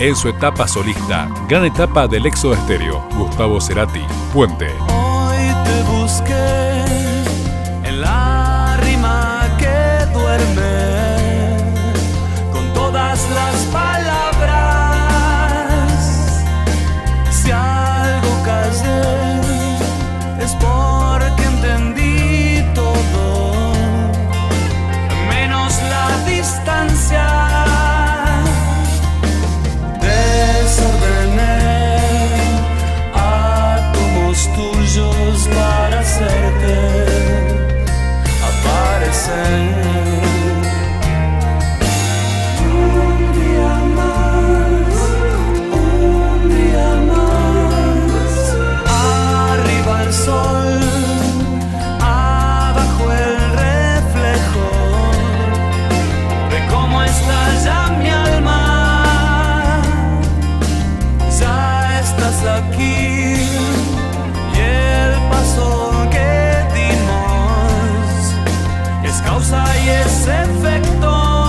en su etapa solista. Gran etapa del Éxodo Estéreo. Gustavo Cerati, Puente. Hoy te busqué en la rima que duerme con todas las palabras. Si algo callé es porque entendí todo, menos la distancia. Tuyos para hacerte aparecer. Un día más, arriba el sol, abajo el reflejo de cómo está ya mi alma. Ya estás aquí. Que dimos es causa y es efecto.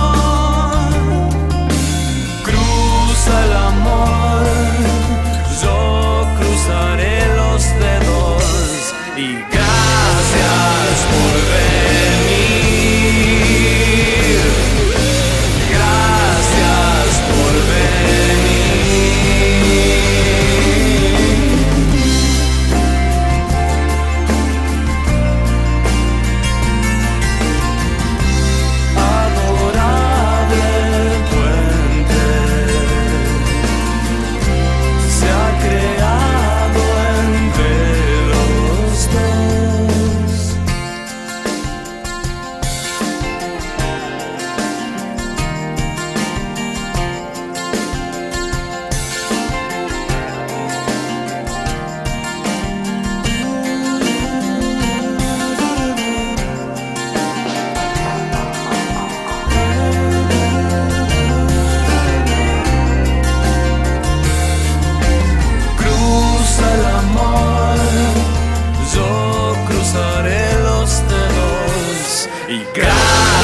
Cruza el amor, yo cruzaré los dedos y gracias por venir. Gracias por venir. Yo cruzaré los dedos y gracias.